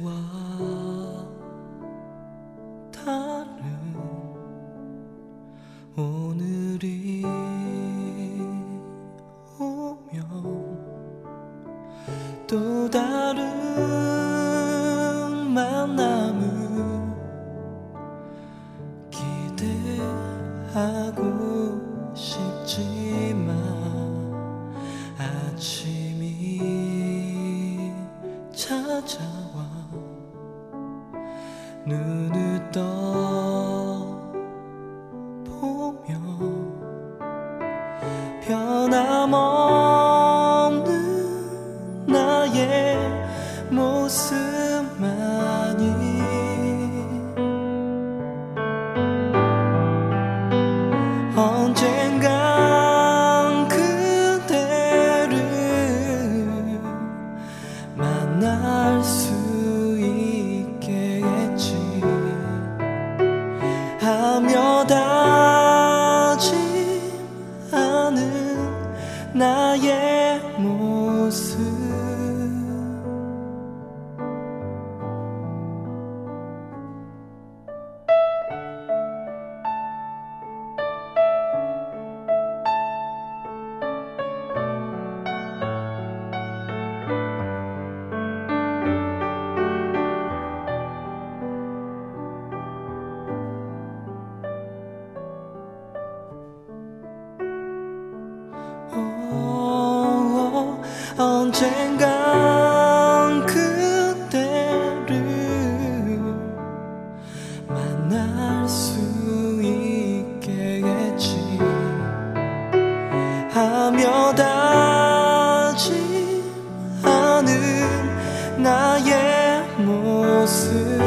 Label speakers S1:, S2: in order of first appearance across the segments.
S1: 다른 오늘이 오면 또 다른 만남을 기대하고 싶지만 아침이 찾아와 눈을 떠보면 변함없는 나의 모습만이 언젠간 그대를 만날 수 있게 했지 하며 다짐하는 나의 모습 언젠간 그대를 만날 수 있게 했지 하며 다짐하는 나의 모습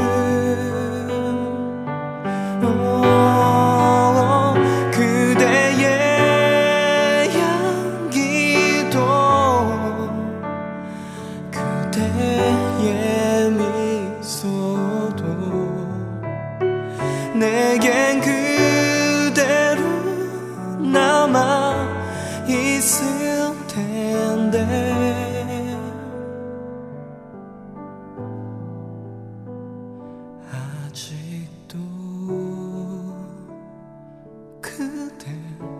S1: 그대의 향기도 그대의 미소도 내겐 그대로 남아 있을 텐데 아직도 그댈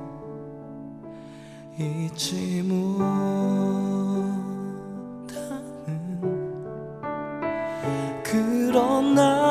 S1: 잊지 못하는 그런 날